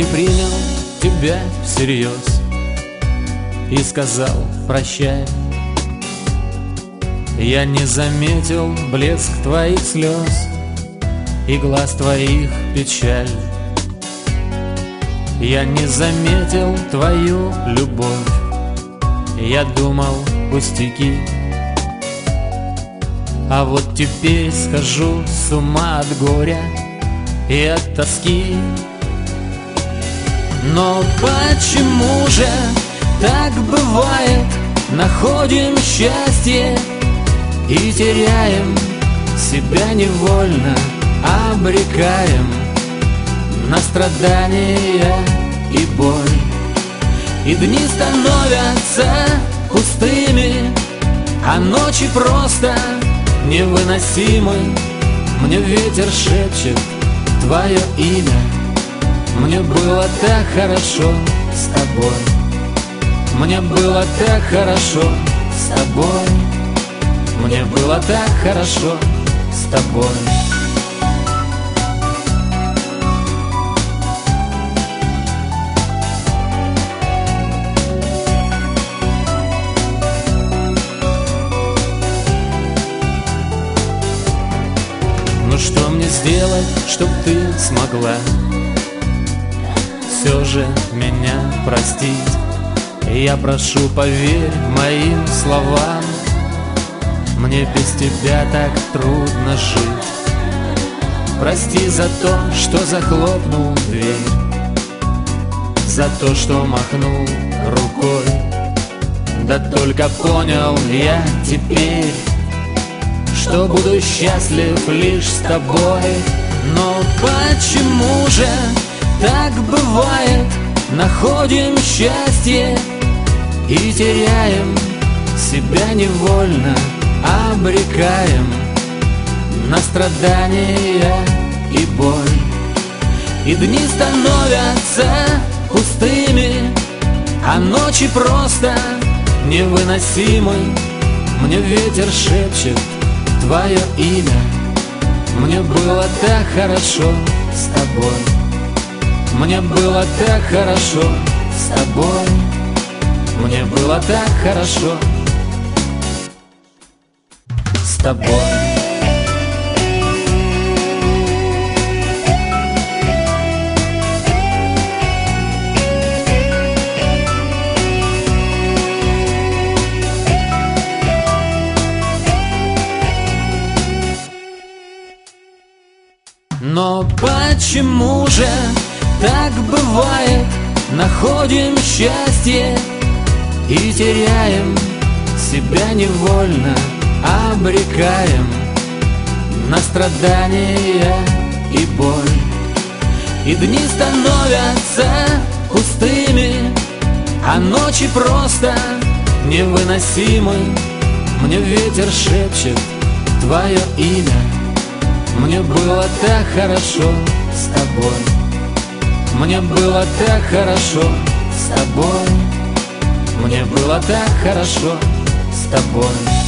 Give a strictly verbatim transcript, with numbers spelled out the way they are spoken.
не принял тебя всерьез и сказал прощай. Я не заметил блеск твоих слез и глаз твоих печаль. Я не заметил твою любовь, я думал пустяки. А вот теперь схожу с ума от горя и от тоски. Но почему же так бывает? Находим счастье и теряем себя невольно, обрекаем на страдания и боль. И дни становятся пустыми, а ночи просто невыносимы. Мне ветер шепчет твое имя. Мне было так хорошо с тобой. Мне было так хорошо с тобой. Мне было так хорошо с тобой. Ну что мне сделать, чтоб ты смогла все же меня простить? Я прошу, поверь моим словам, мне без тебя так трудно жить. Прости за то, что захлопнул дверь, за то, что махнул рукой. Да только понял я теперь, что буду счастлив лишь с тобой. Но почему же так бывает? Находим счастье и теряем себя невольно, обрекаем на страдания и боль. И дни становятся пустыми, а ночи просто невыносимы. Мне ветер шепчет твое имя. Мне было так хорошо с тобой. Мне было так хорошо с тобой. Мне было так хорошо с тобой. Но почему же так бывает? Находим счастье и теряем себя невольно, обрекаем на страдания и боль. И дни становятся пустыми, а ночи просто невыносимы. Мне ветер шепчет твое имя. Мне было так хорошо с тобой. Мне было так хорошо с тобой. Мне было так хорошо с тобой.